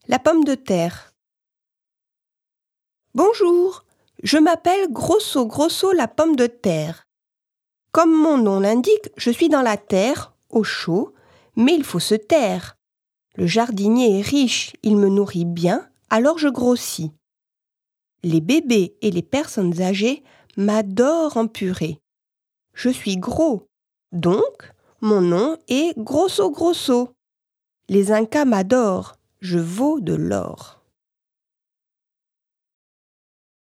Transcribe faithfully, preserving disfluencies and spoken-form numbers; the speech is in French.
La pomme de terre. Bonjour, je m'appelle Grosso Grosso la pomme de terre. Comme mon nom l'indique, je suis dans la terre, au chaud, mais il faut se taire. Le jardinier est riche, il me nourrit bien, alors je grossis. Les bébés et les personnes âgées m'adorent en purée. Je suis gros, donc mon nom est Grosso Grosso. Les Incas m'adorent, je vaux de l'or.